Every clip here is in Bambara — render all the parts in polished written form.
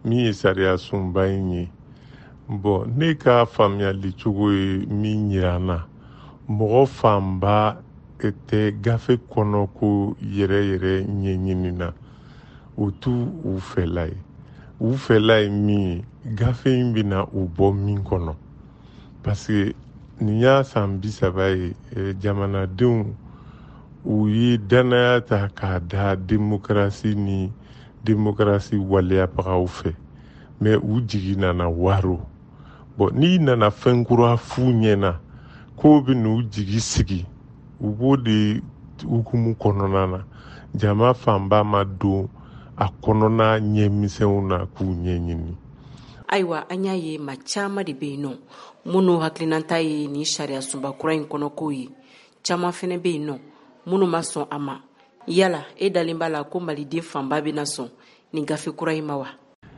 min ye sariya sunba in ye. Bon, ne ka faamuyali cogo ye min yirana mɔgɔ fanba tɛ gafe kɔnɔ ko yɛrɛ ɲɛɲini na. O tu u fɛla ye. U fɛla ye min ye gafe in bɛna u bɔ min kɔnɔ. Parce que nin y'a san 30 ye jamanadenw u ye danaya ta k'a da démocratie ni démocratie waleyabagaw fɛ. Mais u jigi nana waro. Bon, n'i nana fɛn kura f'u ɲɛna k'o bɛ n'u jigi sigi u b'o de hukumu kɔnɔna na. Jama fanba ma don a kɔnɔna ɲɛmisɛnw na k'u ɲɛɲini. Ayiwa, an y'a ye maa caman de bɛ yen nɔ minnu hakilinata ye ni sariya sunba kura in kɔnɔko ye. Caman fana bɛ yen nɔ minnu ma sɔn a ma. Yala e dalen b'a la ko maliden fanba bɛna sɔn ni gafe kura in ma wa?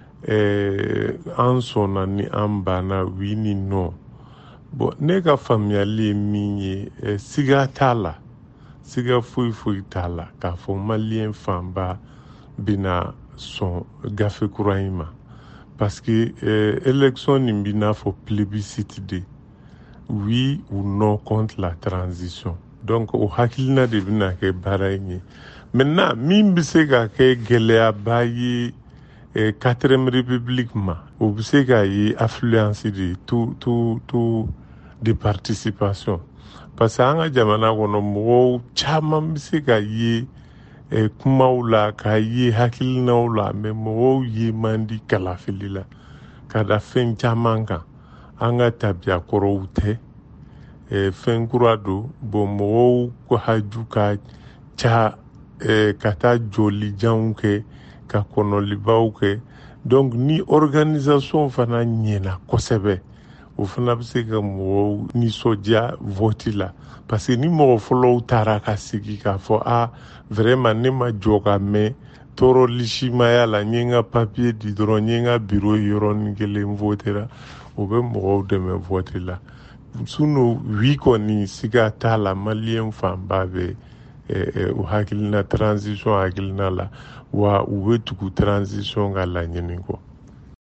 An sɔnna ni an banna oui ni non. Bon, ne ka faamuyali ye min ye siga t'a la. Siga foyi t'a la k'a fɔ malien fanba bɛna sɔn gafe kura in ma. Parce que élection nin b'i n'a fɔ plébiscite de. Oui ou non contre la transition. Donc o hakilina de bɛna kɛ baara in ye. Maintenant min bɛ se ka kɛ gɛlɛyaba ye 4e république ma, o bɛ se ka ye affluence de tout de participation. Parce que an ka jamana kɔnɔ mɔgɔw caman bɛ se ka ye kumaw la, ka ye hakilinaw la, mais mɔgɔw ye man di kalafili la ka da fɛn caman kan. An ka tabiya kɔrɔw tɛ. Fɛn kura don. Bon, mɔgɔw ko haju ka ca ka taa jolijanw kɛ ka kɔnɔlibaw kɛ. Donc ni organisation fana ɲɛna kosɛbɛ o fana bɛ se ka mɔgɔw nisɔndiya vote la. Parce que ni mɔgɔ fɔlɔw taara ka sigi k'a fɔ vraiment ne ma jɔ ka mɛn tɔɔrɔlisimaya la, n ye n ka papier di dɔrɔn n ye n ka bureau yɔrɔnin kelen votera, o bɛ mɔgɔw dɛmɛ vote la. Sinon oui kɔni siga t'a la malien fanba bɛ u hakilina transition hakilina la wa u bɛ tugu transition ka laɲini kɔ.